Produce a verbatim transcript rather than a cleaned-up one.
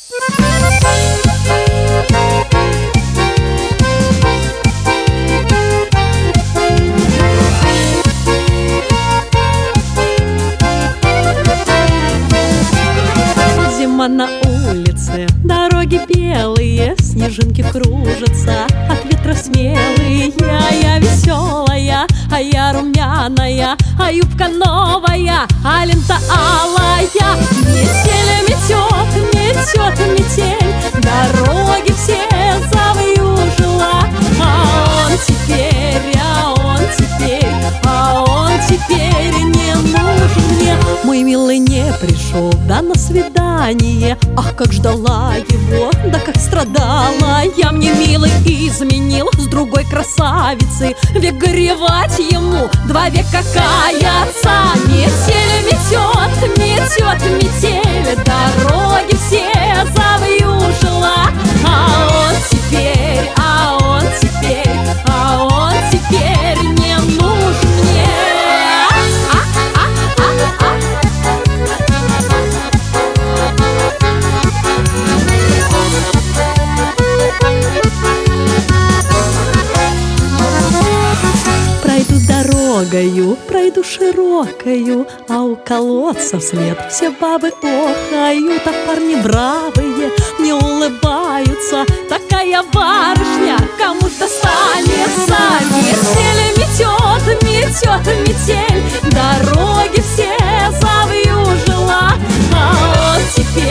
Зима на улице, дороги белые, снежинки кружатся от ветра смелые. А я веселая, а я румяная, а юбка новая, а лента алая. Метель метет, метет метель, дороги все завьюжила. А он теперь, а он теперь, а он теперь не нужен мне. Мой милый не пришел, да на свидание. Ах, как ждала его, да как страдала я. Мне милый изменил с другой красавицей, век горевать ему, два века каяться. Метель метет, метет метель, дороги все завьюжила. А он теперь, а он теперь, а он теперь не нужен мне. Пройду дорогою, пройду широкою, а у колодца вслед все бабы охают, а парни бравые мне улыбаются. Такая барышня, кому ж достанется. Метель метет, метет метель, дороги все завьюжила. А он теперь